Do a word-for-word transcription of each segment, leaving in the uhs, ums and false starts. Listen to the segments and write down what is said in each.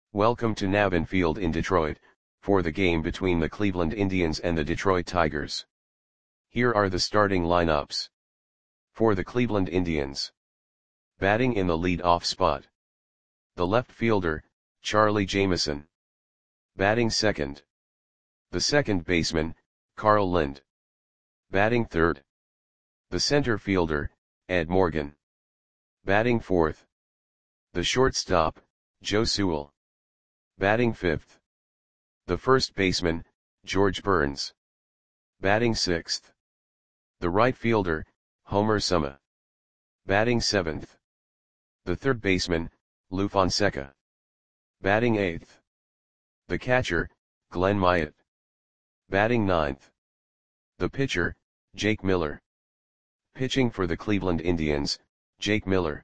Welcome to Navin Field in Detroit, for the game between the Cleveland Indians and the Detroit Tigers. Here are the starting lineups. For the Cleveland Indians. Batting in the lead-off spot. The left fielder, Charlie Jameson. Batting second. The second baseman, Carl Lind. Batting third. The center fielder, Ed Morgan. Batting fourth. The shortstop, Joe Sewell. Batting fifth. The first baseman, George Burns. Batting sixth. The right fielder, Homer Suma. Batting seventh. The third baseman, Lou Fonseca. Batting eighth. The catcher, Glenn Myatt. Batting ninth. The pitcher, Jake Miller. Pitching for the Cleveland Indians, Jake Miller.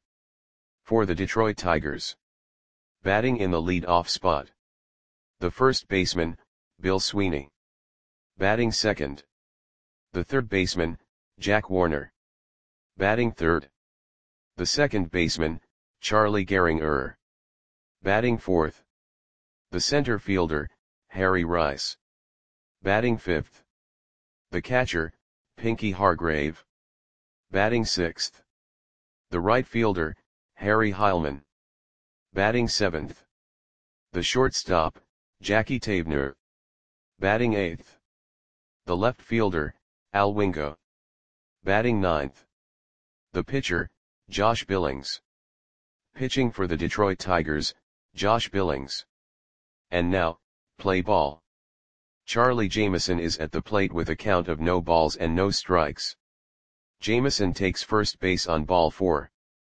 For the Detroit Tigers. Batting in the lead-off spot. The first baseman, Bill Sweeney. Batting second. The third baseman, Jack Warner. Batting third. The second baseman, Charlie Gehringer. Batting fourth. The center fielder, Harry Rice. Batting fifth. The catcher, Pinky Hargrave. Batting sixth. The right fielder, Harry Heilman. Batting seventh. The shortstop, Jackie Tabner. Batting eighth. The left fielder, Al Wingo. Batting ninth. The pitcher, Josh Billings. Pitching for the Detroit Tigers, Josh Billings. And now, play ball. Charlie Jameson is at the plate with a count of no balls and no strikes. Jameson takes first base on ball four.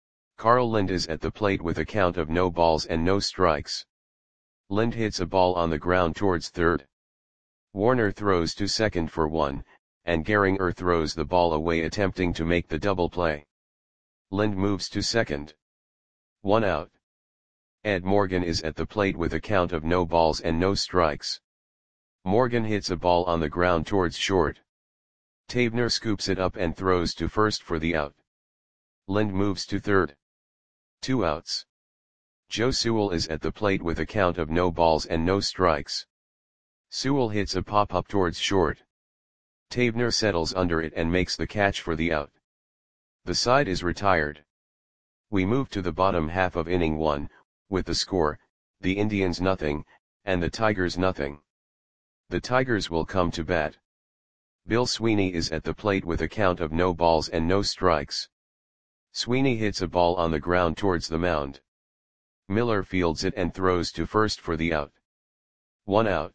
Carl Lind is at the plate with a count of no balls and no strikes. Lind hits a ball on the ground towards third. Warner throws to second for one, and Gehringer throws the ball away attempting to make the double play. Lind moves to second. One out. Ed Morgan is at the plate with a count of no balls and no strikes. Morgan hits a ball on the ground towards short. Tabner scoops it up and throws to first for the out. Lind moves to third. Two outs. Joe Sewell is at the plate with a count of no balls and no strikes. Sewell hits a pop-up towards short. Tabner settles under it and makes the catch for the out. The side is retired. We move to the bottom half of inning one, with the score, the Indians nothing, and the Tigers nothing. The Tigers will come to bat. Bill Sweeney is at the plate with a count of no balls and no strikes. Sweeney hits a ball on the ground towards the mound. Miller fields it and throws to first for the out. One out.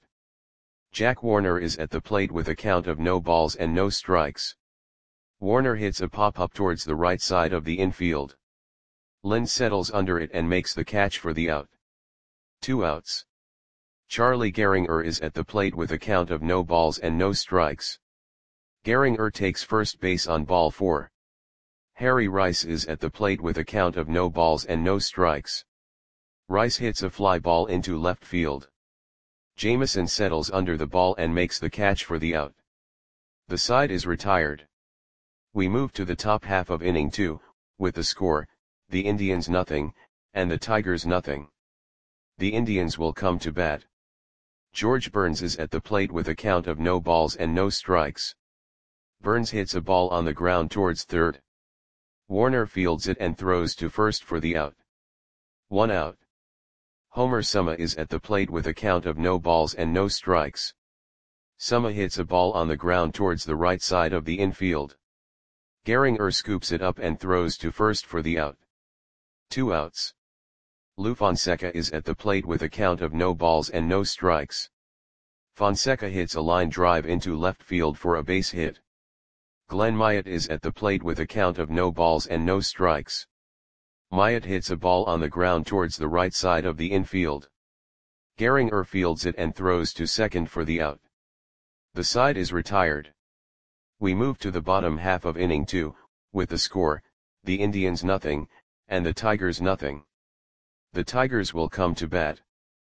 Jack Warner is at the plate with a count of no balls and no strikes. Warner hits a pop-up towards the right side of the infield. Lind settles under it and makes the catch for the out. Two outs. Charlie Gehringer is at the plate with a count of no balls and no strikes. Gehringer takes first base on ball four. Harry Rice is at the plate with a count of no balls and no strikes. Rice hits a fly ball into left field. Jameson settles under the ball and makes the catch for the out. The side is retired. We move to the top half of inning two, with the score, the Indians nothing, and the Tigers nothing. The Indians will come to bat. George Burns is at the plate with a count of no balls and no strikes. Burns hits a ball on the ground towards third. Warner fields it and throws to first for the out. One out. Homer Suma is at the plate with a count of no balls and no strikes. Suma hits a ball on the ground towards the right side of the infield. Gehringer scoops it up and throws to first for the out. Two outs. Lou Fonseca is at the plate with a count of no balls and no strikes. Fonseca hits a line drive into left field for a base hit. Glenn Myatt is at the plate with a count of no balls and no strikes. Myatt hits a ball on the ground towards the right side of the infield. Gehringer fields it and throws to second for the out. The side is retired. We move to the bottom half of inning two, with the score, the Indians nothing, and the Tigers nothing. The Tigers will come to bat.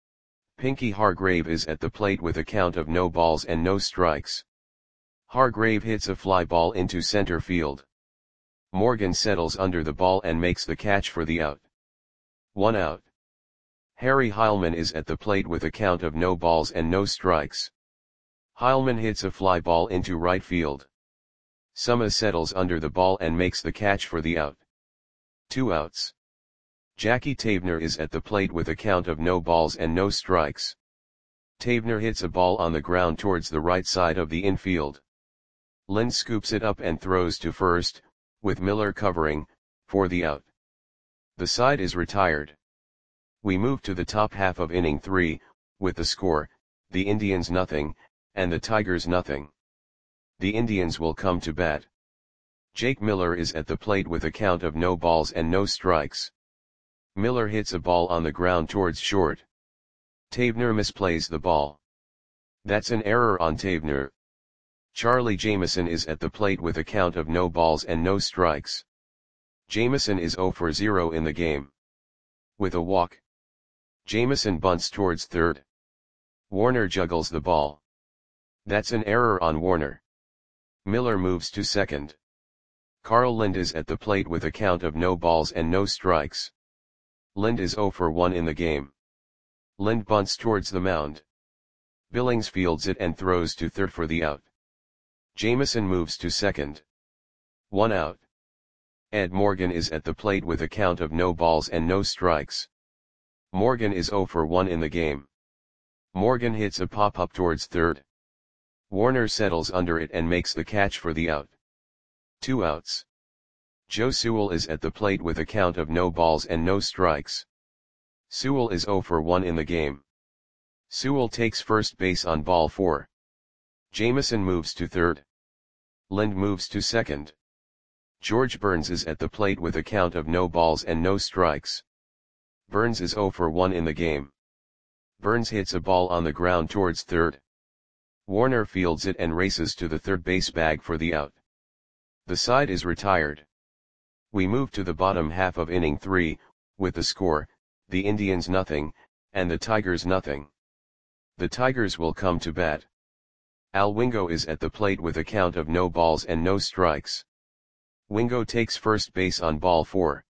Pinky Hargrave is at the plate with a count of no balls and no strikes. Hargrave hits a fly ball into center field. Morgan settles under the ball and makes the catch for the out. One out. Harry Heilmann is at the plate with a count of no balls and no strikes. Heilmann hits a fly ball into right field. Summa settles under the ball and makes the catch for the out. Two outs. Jackie Tavener is at the plate with a count of no balls and no strikes. Tavener hits a ball on the ground towards the right side of the infield. Lind scoops it up and throws to first, with Miller covering, for the out. The side is retired. We move to the top half of inning three, with the score, the Indians nothing, and the Tigers nothing. The Indians will come to bat. Jake Miller is at the plate with a count of no balls and no strikes. Miller hits a ball on the ground towards short. Tavener misplays the ball. That's an error on Tavener. Charlie Jameson is at the plate with a count of no balls and no strikes. Jameson is zero for zero in the game. With a walk. Jameson bunts towards third. Warner juggles the ball. That's an error on Warner. Miller moves to second. Carl Lind is at the plate with a count of no balls and no strikes. Lind is zero for one in the game. Lind bunts towards the mound. Billings fields it and throws to third for the out. Jameson moves to second. One out. Ed Morgan is at the plate with a count of no balls and no strikes. Morgan is zero for one in the game. Morgan hits a pop-up towards third. Warner settles under it and makes the catch for the out. Two outs. Joe Sewell is at the plate with a count of no balls and no strikes. Sewell is zero for one in the game. Sewell takes first base on ball four. Jameson moves to third. Lind moves to second. George Burns is at the plate with a count of no balls and no strikes. Burns is zero for one in the game. Burns hits a ball on the ground towards third. Warner fields it and races to the third base bag for the out. The side is retired. We move to the bottom half of inning three, with the score, the Indians nothing, and the Tigers nothing. The Tigers will come to bat. Al Wingo is at the plate with a count of no balls and no strikes. Wingo takes first base on ball four.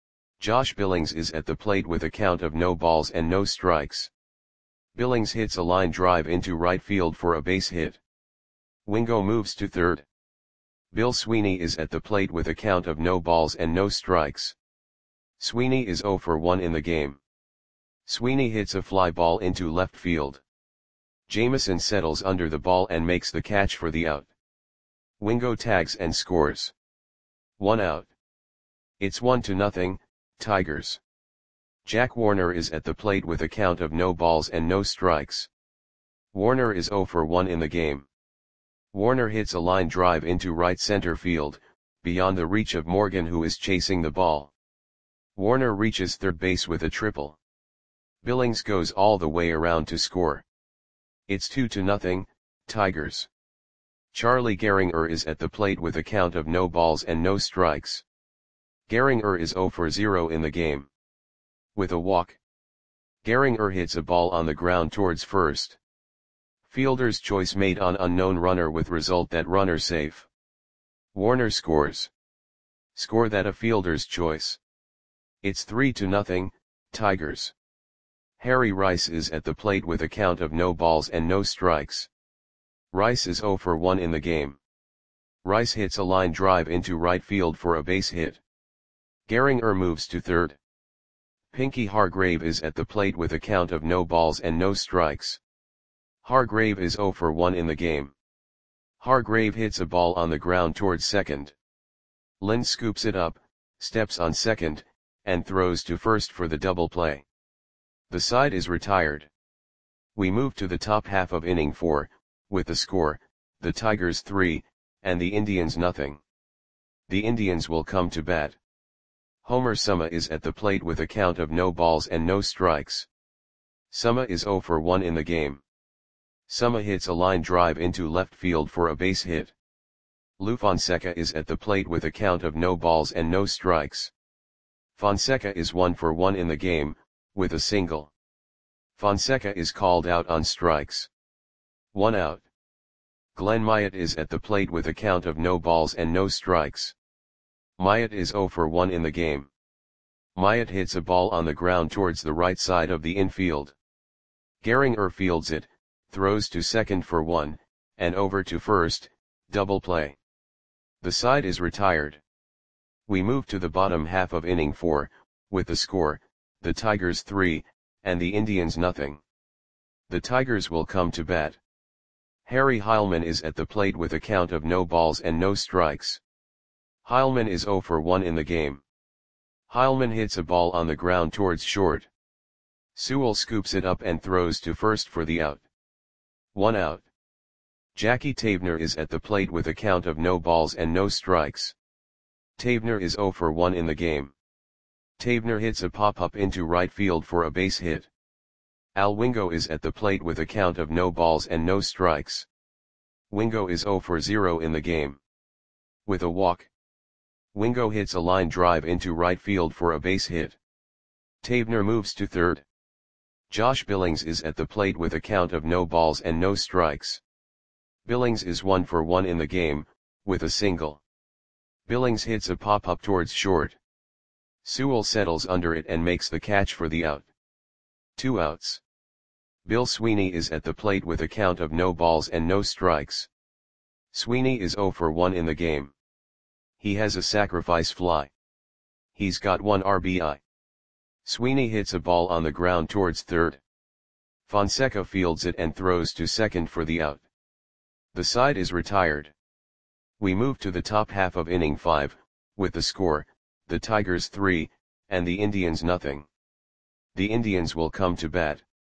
Josh Billings is at the plate with a count of no balls and no strikes. Billings hits a line drive into right field for a base hit. Wingo moves to third. Bill Sweeney is at the plate with a count of no balls and no strikes. Sweeney is zero for one in the game. Sweeney hits a fly ball into left field. Jameson settles under the ball and makes the catch for the out. Wingo tags and scores. One out. It's one to nothing, Tigers. Jack Warner is at the plate with a count of no balls and no strikes. Warner is zero for one in the game. Warner hits a line drive into right center field, beyond the reach of Morgan who is chasing the ball. Warner reaches third base with a triple. Billings goes all the way around to score. It's two to nothing, Tigers. Charlie Gehringer is at the plate with a count of no balls and no strikes. Gehringer is zero for zero in the game. With a walk. Gehringer hits a ball on the ground towards first. Fielder's choice made on unknown runner with result that runner safe. Warner scores. Score that a fielder's choice. It's three to nothing, Tigers. Harry Rice is at the plate with a count of no balls and no strikes. Rice is zero for one in the game. Rice hits a line drive into right field for a base hit. Gehringer moves to third. Pinky Hargrave is at the plate with a count of no balls and no strikes. Hargrave is zero for one in the game. Hargrave hits a ball on the ground towards second. Lind scoops it up, steps on second, and throws to first for the double play. The side is retired. We move to the top half of inning four, with the score, the Tigers three, and the Indians nothing. The Indians will come to bat. Homer Summa is at the plate with a count of no balls and no strikes. Summa is zero for one in the game. Summa hits a line drive into left field for a base hit. Lou Fonseca is at the plate with a count of no balls and no strikes. Fonseca is one for one in the game, with a single. Fonseca is called out on strikes. One out. Glenn Myatt is at the plate with a count of no balls and no strikes. Myatt is zero for one in the game. Myatt hits a ball on the ground towards the right side of the infield. Gehringer fields it, throws to second for one, and over to first, double play. The side is retired. We move to the bottom half of inning four, with the score, the Tigers three, and the Indians nothing. The Tigers will come to bat. Harry Heilmann is at the plate with a count of no balls and no strikes. Heilmann is oh for one in the game. Heilmann hits a ball on the ground towards short. Sewell scoops it up and throws to first for the out. One out. Jackie Tavener is at the plate with a count of no balls and no strikes. Tavener is oh for one in the game. Tavener hits a pop-up into right field for a base hit. Al Wingo is at the plate with a count of no balls and no strikes. Wingo is oh for zero in the game. With a walk. Wingo hits a line drive into right field for a base hit. Tavener moves to third. Josh Billings is at the plate with a count of no balls and no strikes. Billings is one for one in the game, with a single. Billings hits a pop-up towards short. Sewell settles under it and makes the catch for the out. Two outs. Bill Sweeney is at the plate with a count of no balls and no strikes. Sweeney is oh for one in the game. He has a sacrifice fly. He's got one R B I. Sweeney hits a ball on the ground towards third. Fonseca fields it and throws to second for the out. The side is retired. We move to the top half of inning five, with the score, the Tigers three, and the Indians nothing. The Indians will come to bat.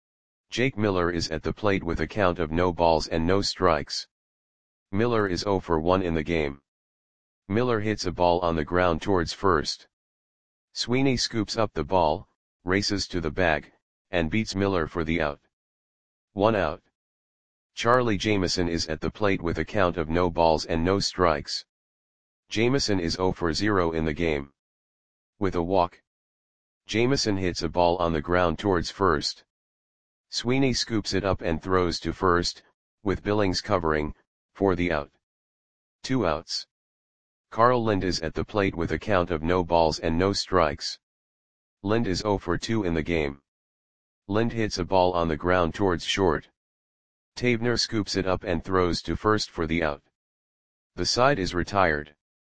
Jake Miller is at the plate with a count of no balls and no strikes. Miller is oh for one in the game. Miller hits a ball on the ground towards first. Sweeney scoops up the ball, races to the bag, and beats Miller for the out. One out. Charlie Jameson is at the plate with a count of no balls and no strikes. Jameson is oh for zero in the game. With a walk. Jameson hits a ball on the ground towards first. Sweeney scoops it up and throws to first, with Billings covering, for the out. Two outs. Carl Lind is at the plate with a count of no balls and no strikes. Lind is oh for two in the game. Lind hits a ball on the ground towards short. Tavener scoops it up and throws to first for the out. The side is retired.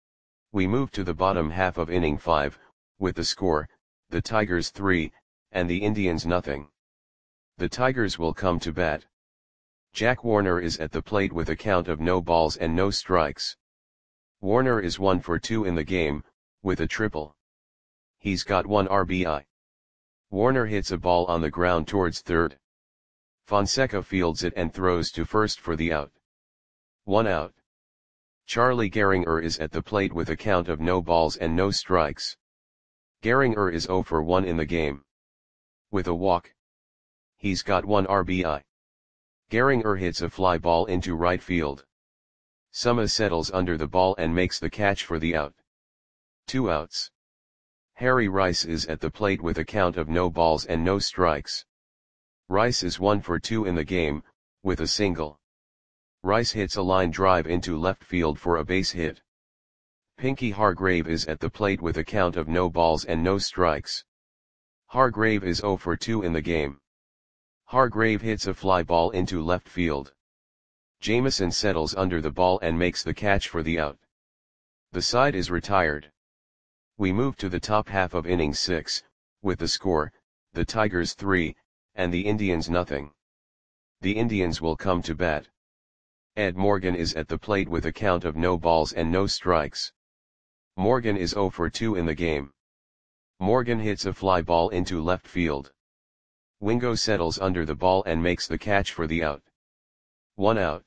We move to the bottom half of inning five, with the score, the Tigers three, and the Indians nothing. The Tigers will come to bat. Jack Warner is at the plate with a count of no balls and no strikes. Warner is one for two in the game, with a triple. He's got one R B I. Warner hits a ball on the ground towards third. Fonseca fields it and throws to first for the out. One out. Charlie Gehringer is at the plate with a count of no balls and no strikes. Gehringer is oh for one in the game. With a walk. He's got one R B I. Gehringer hits a fly ball into right field. Suma settles under the ball and makes the catch for the out. Two outs. Harry Rice is at the plate with a count of no balls and no strikes. Rice is one for two in the game, with a single. Rice hits a line drive into left field for a base hit. Pinky Hargrave is at the plate with a count of no balls and no strikes. Hargrave is oh for two in the game. Hargrave hits a fly ball into left field. Jameson settles under the ball and makes the catch for the out. The side is retired. We move to the top half of inning six, with the score, the Tigers three, and the Indians nothing. The Indians will come to bat. Ed Morgan is at the plate with a count of no balls and no strikes. Morgan is oh for two in the game. Morgan hits a fly ball into left field. Wingo settles under the ball and makes the catch for the out. One out.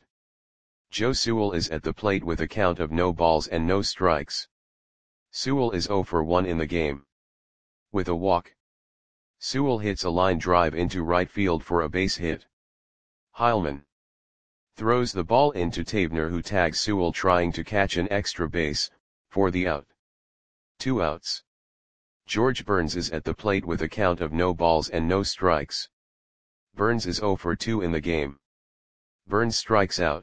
Joe Sewell is at the plate with a count of no balls and no strikes. Sewell is oh for one in the game. With a walk. Sewell hits a line drive into right field for a base hit. Heilmann throws the ball into Tavener, who tags Sewell trying to catch an extra base, for the out. Two outs. George Burns is at the plate with a count of no balls and no strikes. Burns is oh for two in the game. Burns strikes out.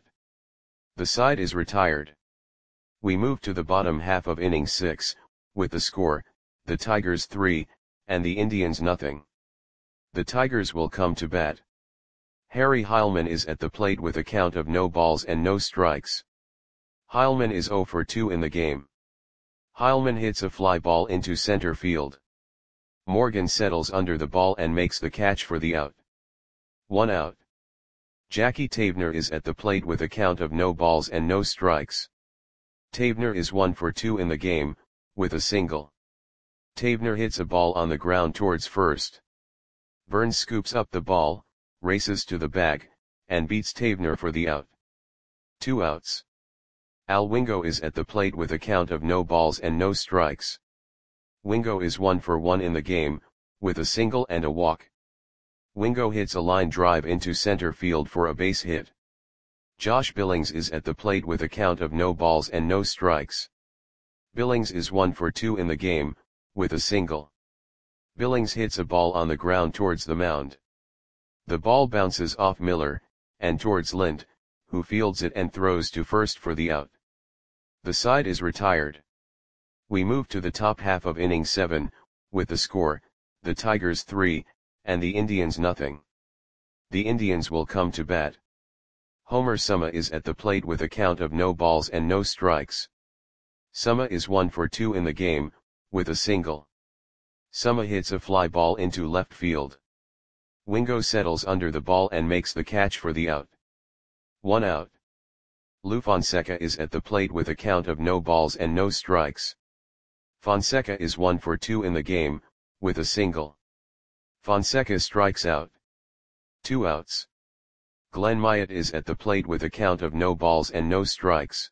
The side is retired. We move to the bottom half of inning six, with the score, the Tigers three, and the Indians nothing. The Tigers will come to bat. Harry Heilmann is at the plate with a count of no balls and no strikes. Heilmann is zero for two in the game. Heilmann hits a fly ball into center field. Morgan settles under the ball and makes the catch for the out. One out. Jackie Tavener is at the plate with a count of no balls and no strikes. Tavener is one for two in the game, with a single. Tavener hits a ball on the ground towards first. Burns scoops up the ball, races to the bag, and beats Tavener for the out. Two outs. Al Wingo is at the plate with a count of no balls and no strikes. Wingo is one for one in the game, with a single and a walk. Wingo hits a line drive into center field for a base hit. Josh Billings is at the plate with a count of no balls and no strikes. Billings is one for two in the game, with a single. Billings hits a ball on the ground towards the mound. The ball bounces off Miller, and towards Lind, who fields it and throws to first for the out. The side is retired. We move to the top half of inning seven, with the score, the Tigers three, and the Indians nothing. The Indians will come to bat. Homer Summa is at the plate with a count of no balls and no strikes. Summa is one for two in the game, with a single. Summa hits a fly ball into left field. Wingo settles under the ball and makes the catch for the out. One out. Lou Fonseca is at the plate with a count of no balls and no strikes. Fonseca is one for two in the game, with a single. Fonseca strikes out. Two outs. Glenn Myatt is at the plate with a count of no balls and no strikes.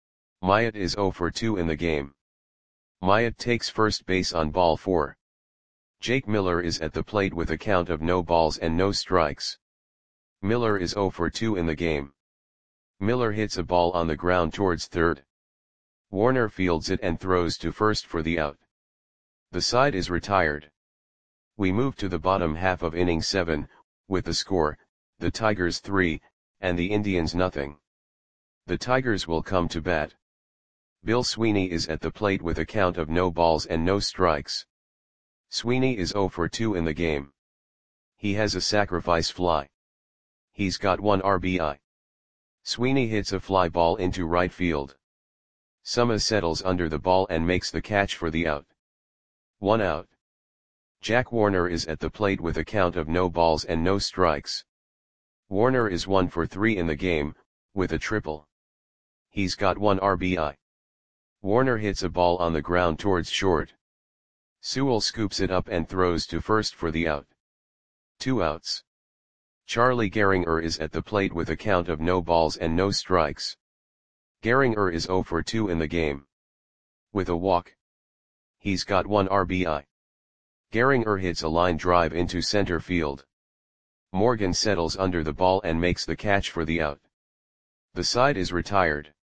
Myatt is zero for two in the game. Myatt takes first base on ball four. Jake Miller is at the plate with a count of no balls and no strikes. Miller is zero for two in the game. Miller hits a ball on the ground towards third. Warner fields it and throws to first for the out. The side is retired. We move to the bottom half of inning seven, with the score, the Tigers three, and the Indians nothing. The Tigers will come to bat. Bill Sweeney is at the plate with a count of no balls and no strikes. Sweeney is zero for two in the game. He has a sacrifice fly. He's got one R B I. Sweeney hits a fly ball into right field. Summa settles under the ball and makes the catch for the out. One out. Jack Warner is at the plate with a count of no balls and no strikes. Warner is one for three in the game, with a triple. He's got one R B I. Warner hits a ball on the ground towards short. Sewell scoops it up and throws to first for the out. Two outs. Charlie Gehringer is at the plate with a count of no balls and no strikes. Gehringer is zero for two in the game. With a walk. He's got one R B I. Gehringer hits a line drive into center field. Morgan settles under the ball and makes the catch for the out. The side is retired.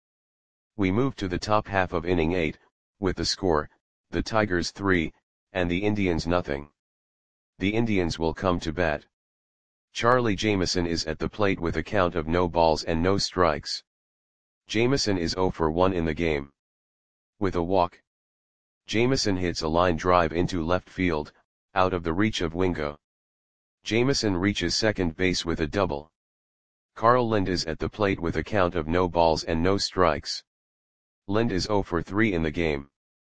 We move to the top half of inning eight, with the score, the Tigers three, and the Indians nothing. The Indians will come to bat. Charlie Jameson is at the plate with a count of no balls and no strikes. Jameson is zero for one in the game. With a walk. Jameson hits a line drive into left field, out of the reach of Wingo. Jameson reaches second base with a double. Carl Lind is at the plate with a count of no balls and no strikes. Lind is zero for three in the game.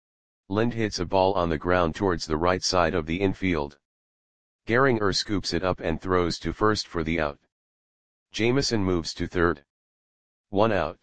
Lind hits a ball on the ground towards the right side of the infield. Gehringer scoops it up and throws to first for the out. Jameson moves to third. One out.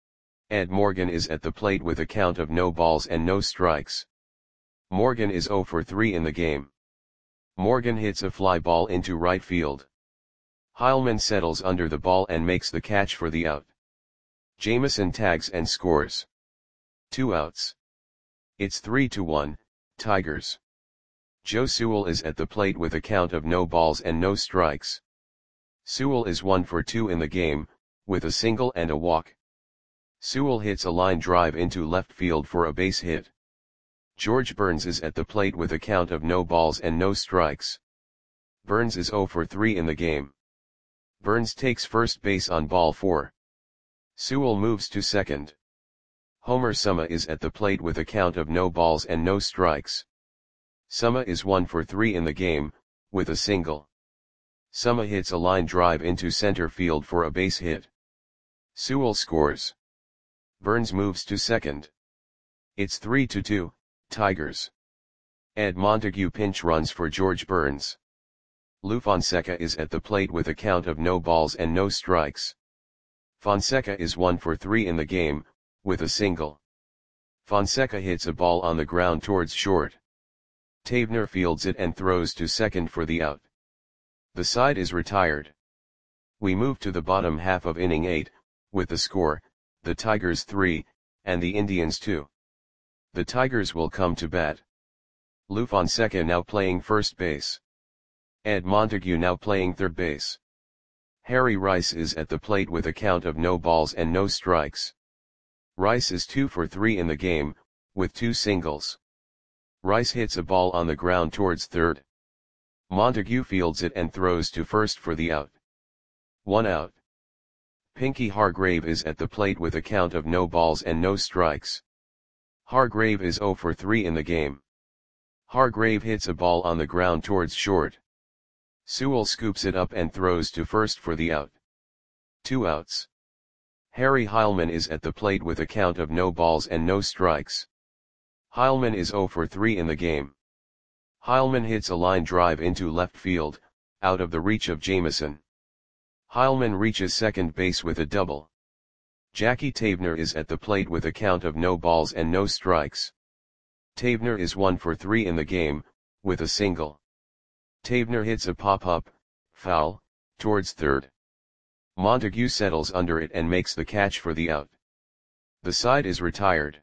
Ed Morgan is at the plate with a count of no balls and no strikes. Morgan is zero for three in the game. Morgan hits a fly ball into right field. Heilmann settles under the ball and makes the catch for the out. Jameson tags and scores. Two outs. It's three to one, Tigers. Joe Sewell is at the plate with a count of no balls and no strikes. Sewell is one for two in the game, with a single and a walk. Sewell hits a line drive into left field for a base hit. George Burns is at the plate with a count of no balls and no strikes. Burns is zero for three in the game. Burns takes first base on ball four. Sewell moves to second. Homer Summa is at the plate with a count of no balls and no strikes. Suma is one for three in the game, with a single. Suma hits a line drive into center field for a base hit. Sewell scores. Burns moves to second. It's three to two, Tigers. Ed Montague pinch runs for George Burns. Lou Fonseca is at the plate with a count of no balls and no strikes. Fonseca is one for three in the game, with a single. Fonseca hits a ball on the ground towards short. Tavener fields it and throws to second for the out. The side is retired. We move to the bottom half of inning eight, with the score, the Tigers three, and the Indians two. The Tigers will come to bat. Lou Fonseca now playing first base. Ed Montague now playing third base. Harry Rice is at the plate with a count of no balls and no strikes. Rice is two for three in the game, with two singles. Rice hits a ball on the ground towards third. Montague fields it and throws to first for the out. One out. Pinky Hargrave is at the plate with a count of no balls and no strikes. Hargrave is zero for three in the game. Hargrave hits a ball on the ground towards short. Sewell scoops it up and throws to first for the out. Two outs. Harry Heilman is at the plate with a count of no balls and no strikes. Heilman is zero for three in the game. Heilman hits a line drive into left field, out of the reach of Jamison. Heilman reaches second base with a double. Jackie Tavener is at the plate with a count of no balls and no strikes. Tavener is one for three in the game, with a single. Tavener hits a pop-up, foul, towards third. Montague settles under it and makes the catch for the out. The side is retired.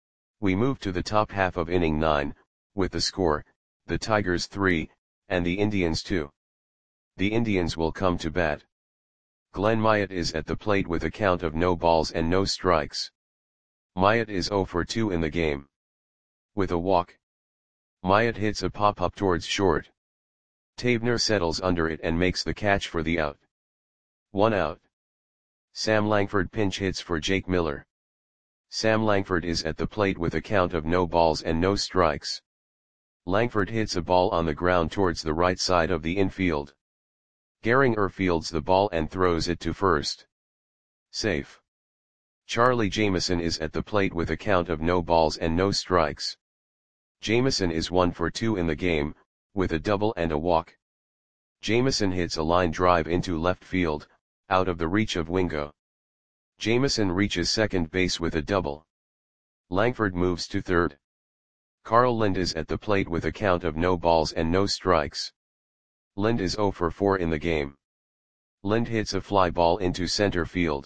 We move to the top half of inning nine, with the score, the Tigers three, and the Indians two. The Indians will come to bat. Glenn Myatt is at the plate with a count of no balls and no strikes. Myatt is zero for two in the game. With a walk. Myatt hits a pop-up towards short. Tavener settles under it and makes the catch for the out. One out. Sam Langford pinch hits for Jake Miller. Sam Langford is at the plate with a count of no balls and no strikes. Langford hits a ball on the ground towards the right side of the infield. Gehringer fields the ball and throws it to first. Safe. Charlie Jamison is at the plate with a count of no balls and no strikes. Jamison is one for two in the game, with a double and a walk. Jamison hits a line drive into left field, out of the reach of Wingo. Jamison reaches second base with a double. Langford moves to third. Carl Lind is at the plate with a count of no balls and no strikes. Lind is zero for four in the game. Lind hits a fly ball into center field.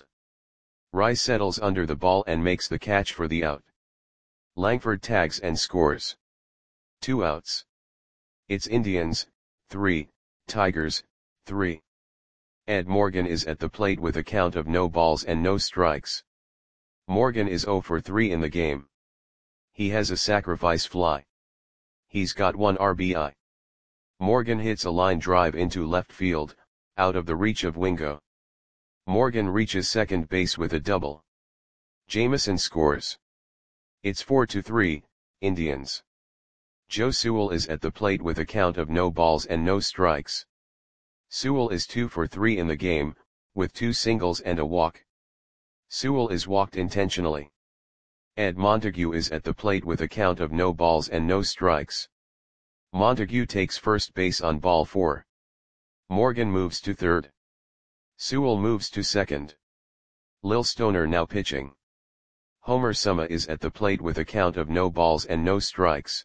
Rice settles under the ball and makes the catch for the out. Langford tags and scores. Two outs. It's Indians, three, Tigers, three. Ed Morgan is at the plate with a count of no balls and no strikes. Morgan is zero for three in the game. He has a sacrifice fly. He's got one R B I. Morgan hits a line drive into left field, out of the reach of Wingo. Morgan reaches second base with a double. Jamison scores. It's four to three, Indians. Joe Sewell is at the plate with a count of no balls and no strikes. Sewell is two for three in the game, with two singles and a walk. Sewell is walked intentionally. Ed Montague is at the plate with a count of no balls and no strikes. Montague takes first base on ball four. Morgan moves to third. Sewell moves to second. Lil Stoner now pitching. Homer Suma is at the plate with a count of no balls and no strikes.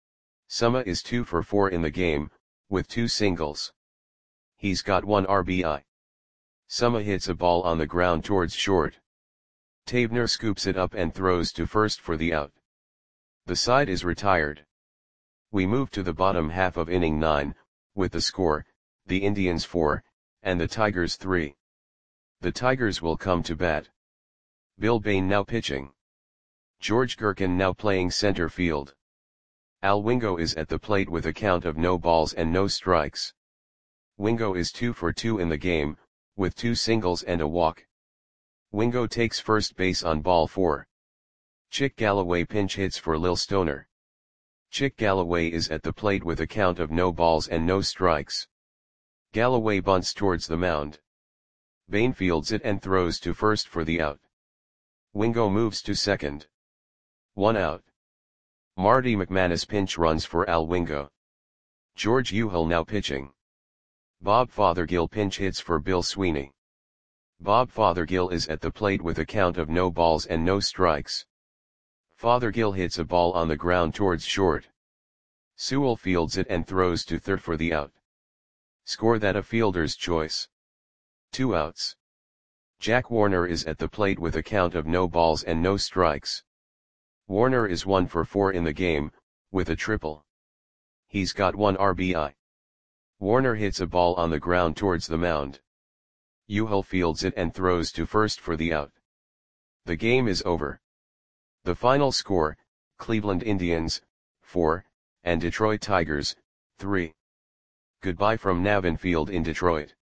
Suma is two for four in the game, with two singles. He's got one R B I. Suma hits a ball on the ground towards short. Tavener scoops it up and throws to first for the out. The side is retired. We move to the bottom half of inning nine, with the score, the Indians four, and the Tigers three. The Tigers will come to bat. Bill Bain now pitching. George Gherkin now playing center field. Al Wingo is at the plate with a count of no balls and no strikes. Wingo is two for two in the game, with two singles and a walk. Wingo takes first base on ball four. Chick Galloway pinch hits for Lil Stoner. Chick Galloway is at the plate with a count of no balls and no strikes. Galloway bunts towards the mound. Bain fields it and throws to first for the out. Wingo moves to second. One out. Marty McManus pinch runs for Al Wingo. George Uhill now pitching. Bob Fothergill pinch hits for Bill Sweeney. Bob Fothergill is at the plate with a count of no balls and no strikes. Fothergill hits a ball on the ground towards short. Sewell fields it and throws to third for the out. Score that a fielder's choice. Two outs. Jack Warner is at the plate with a count of no balls and no strikes. Warner is one for four in the game, with a triple. He's got one R B I. Warner hits a ball on the ground towards the mound. Uhill fields it and throws to first for the out. The game is over. The final score, Cleveland Indians, four, and Detroit Tigers, three. Goodbye from Navin Field in Detroit.